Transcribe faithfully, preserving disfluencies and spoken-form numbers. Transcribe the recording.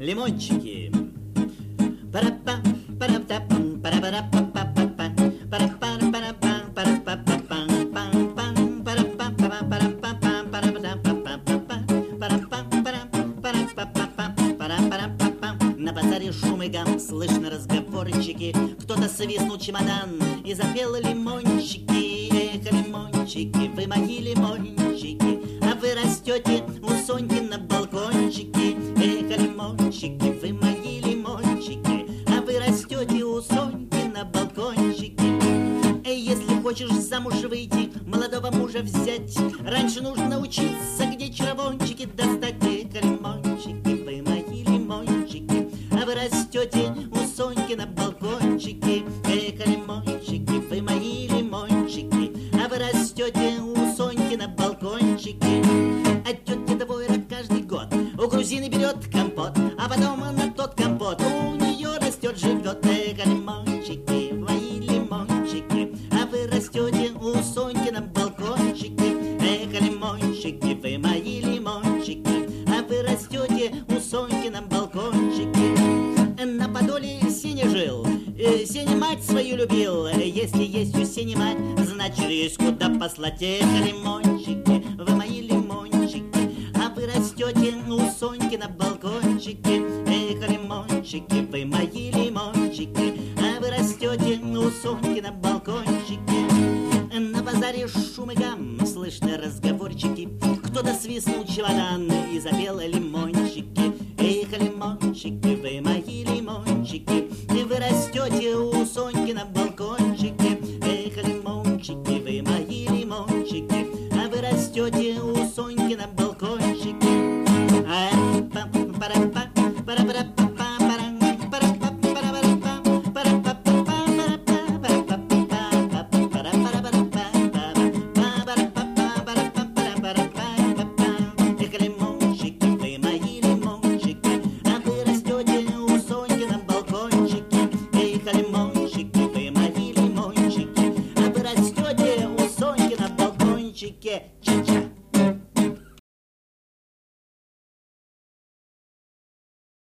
лимончики. На базаре шум и гам, слышно разговорчики. Кто-то свистнул чемодан и запел лимончики. Эх, лимончики, вы мои лимончики, а вы растете у Соньки на балкончике. Эх, лимончики, вы мои лимончики, а вы растете у Соньки на балкончике. Эй, если хочешь замуж выйти, молодого мужа взять, раньше нужно учиться, где чаровончики достать. Эх, лимончики, вы мои лимончики, а вы растете у Соньки на балкончике. Эх, лимончики, вы мои лимончики, а вы растете у Соньки на балкончике. А тетя Двойра каждый год у грузины берет компот, а потом на тот компот у нее растет, живет. Эх, лимончики, мои лимончики, а вы растете у Соньки на балкончике. Эх, лимончики, вы мои лимончики, а вы растете у Соньки на балкончике. На Подоле Сеня жил, Сеня мать свою любил. Если есть у Сени мать, значит есть куда послать. Эх, лимончики, вы мои лимончики, а вы растете у Соньки на балкончике. Эх, лимончики, вы мои лимончики, а вы растете у Соньки на балкончике. На базаре шум и гам, слышно разговорчики. Кто-то свистнул чемодан и запел лимончики. Эх, лимончики, вы мои лимончики, и вы растете у Соньки на балкончике. Эх, лимончики, вы мои лимончики, а вы растете у Соньки на балкончике. Лимончики,